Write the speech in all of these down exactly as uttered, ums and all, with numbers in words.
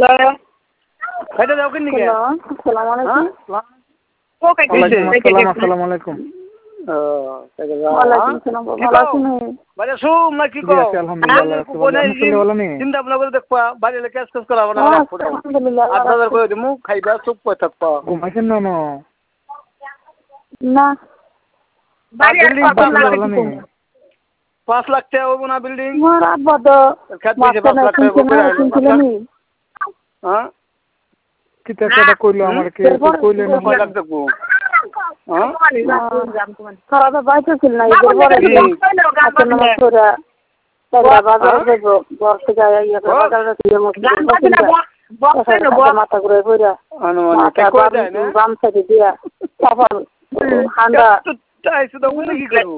খাইতে দাও কিন নিকে আসসালামু আলাইকুম ও খাইতে আসসালামু আলাইকুম ও তাকে যাও ওয়ালাইকুম আসসালাম ভালো আছেন বাজে সুম না কি কো আলহামদুলিল্লাহ চিন্তা ভাবনা করে দেখবা বাড়িলে কাজ কাজ করা না আলহামদুলিল্লাহ আট হাজার করে দিমু খাইবা চুপ করে থাকবা ঘুমাইছেন না না না বাড়ি পাঁচ লাখ টাকা হবো না বিল্ডিং আমার আব্বা তো হ্যাঁ কি টাকাটা কইলো আমার কে কইলেন না কয় লাখ দেখবো হ্যাঁ খারাপ বাইতে ছিল না এদের পরে আচ্ছা নমস্কার তারা বাজার যাব ঘর থেকে ইয়া বাজারে ছিল মাথা ঘুরে ঘুরে মাথা বাম সাইডে দিয়া তারপর ঠান্ডা আইছে তো বলে কি করব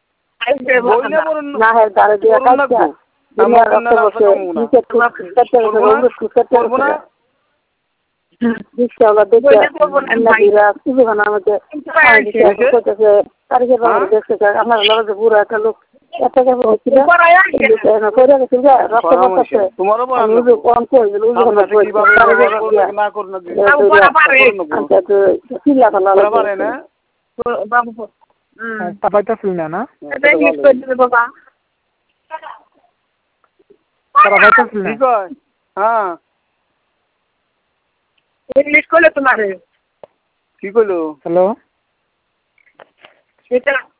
না হে দাঁড়ে দিয়া কাটছে দুনিয়ার রক্ত বসে নিচে কাটতে করব না ইনশাআল্লাহ দেখে আল্লাহ দিরা সুবহান আমাদের তারিখে বাবা দেখতে আমার লগে বুড়া একটা লোক একটা কথা হচ্ছিল না করে গেছে রক্ত বসছে তোমারও বড় কোন কই না করো না আচ্ছা তো চিল্লা ফেলা পারে না বাবু তা পাইতাছিল না না এটা লিখ করে দিবে বাবা তারা পাইতাছিল না কি কয় হ্যাঁ इंग्लिश को ले तुम्हारे কি কইলো হ্যালো बेटा